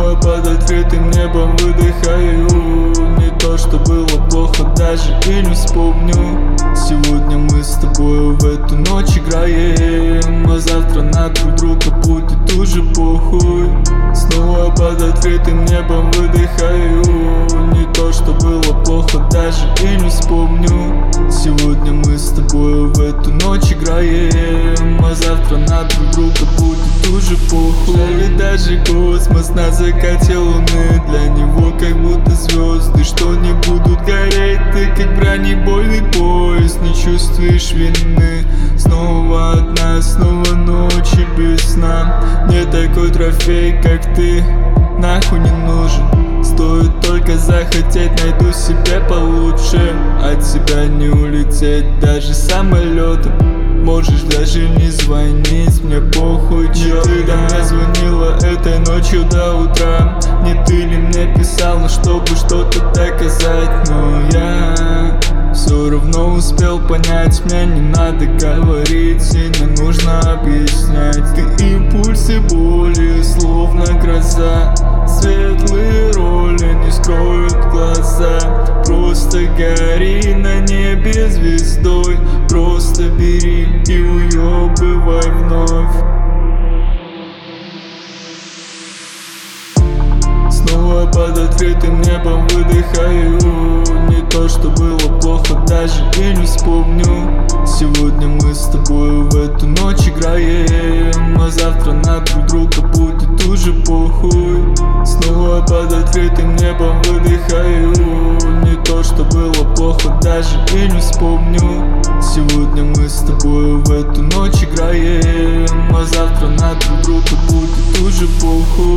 Снова под открытым небом выдыхаю. Не то, что было плохо, даже и не вспомню. Сегодня мы с тобой в эту ночь играем, а завтра на друг друга будет уже похуй. Снова под открытым небом выдыхаю. Не то, что было плохо, даже и не вспомню. Сегодня мы с тобой в эту ночь играем, а завтра на друг друга будет уже похуй. Жаль, даже космос на закате луны для него как будто звезды, что не будут гореть. Ты как бронебойный поезд, не чувствуешь вины. Снова одна, снова ночи без сна. Мне такой трофей, как ты, нахуй не нужен. Стоит только захотеть, найду себе получше. От тебя не улететь даже самолетом. Можешь даже не звонить, мне похуй, чё. Ты до меня звонила этой ночью до утра. Не ты ли мне писала, чтобы что-то доказать? Но я все равно успел понять, мне не надо говорить и не нужно объяснять. Ты импульсы боли, словно гроза. Светлые роли не скроют глаза. Просто гори на небе звездой. Просто бери и уёбывай вновь. Снова под открытым небом выдыхаю. Не то, что было плохо, даже и не вспомню. Сегодня мы с тобой в эту ночь играем, а завтра на друг друга будет уже похуй. Снова под открытым небом выдыхаю. Не то, что было плохо, даже и не вспомню. Сегодня мы с тобой в эту ночь играем, а завтра на друг друга будет уже похуй.